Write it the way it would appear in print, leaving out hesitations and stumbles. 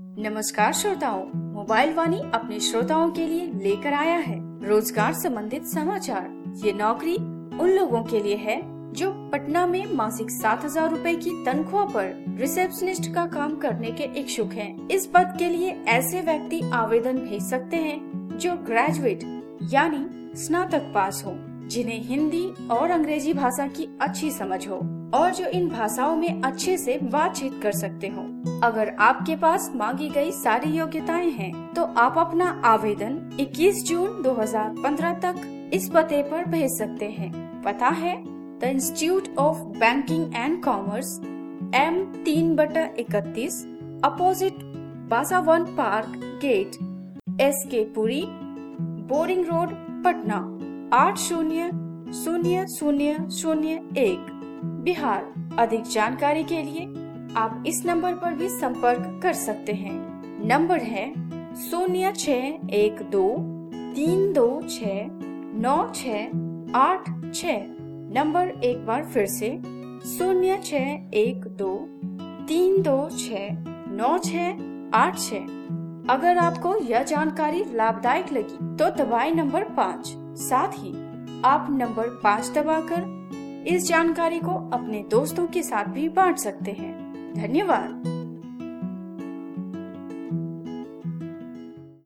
नमस्कार श्रोताओं, मोबाइल वाणी अपने श्रोताओं के लिए लेकर आया है रोजगार संबंधित समाचार। ये नौकरी उन लोगों के लिए है जो पटना में मासिक 7,000 रूपए की तनख्वाह पर रिसेप्शनिस्ट का काम करने के इच्छुक हैं। इस पद के लिए ऐसे व्यक्ति आवेदन भेज सकते हैं जो ग्रेजुएट यानी स्नातक पास हो, जिन्हें हिंदी और अंग्रेजी भाषा की अच्छी समझ हो और जो इन भाषाओं में अच्छे से बातचीत कर सकते हो। अगर आपके पास मांगी गई सारी योग्यताएं हैं, तो आप अपना आवेदन 21 जून 2015 तक इस पते पर भेज सकते हैं। पता है the institute of banking and commerce, M3/31, opposite Basavan park gate, SK Puri, boring road, Patna 800001, Bihar. अधिक जानकारी के लिए आप इस नंबर पर भी संपर्क कर सकते हैं। नंबर है 0612326986। नंबर एक बार फिर से 0612326986। अगर आपको यह जानकारी लाभदायक लगी तो दबाएं नंबर 5। साथ ही आप नंबर 5 दबाकर इस जानकारी को अपने दोस्तों के साथ भी बांट सकते हैं। धन्यवाद।